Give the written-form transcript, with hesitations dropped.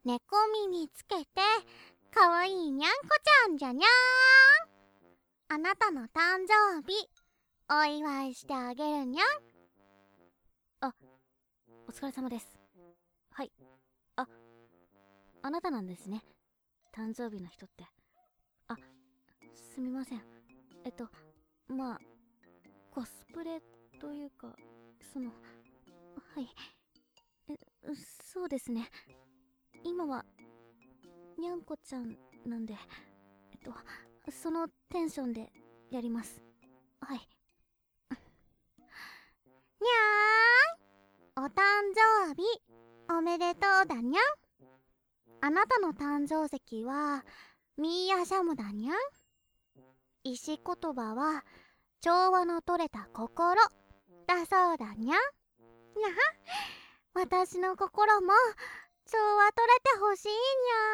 猫耳つけてかわいいにゃんこちゃんじゃにゃーん。あなたの誕生日お祝いしてあげるにゃん。 あ、お疲れ様です。はい。あなたなんですね、誕生日の人って。すみません。まあコスプレというか、はい。そうですね。今はにゃんこちゃんなんで、そのテンションでやります。はい。 にゃーん、お誕生日おめでとうだにゃん。あなたの誕生石はミーアシャムだにゃん。石言葉は調和の取れた心だそうだにゃん。にゃは、私の心も調和取れてほしいにゃん。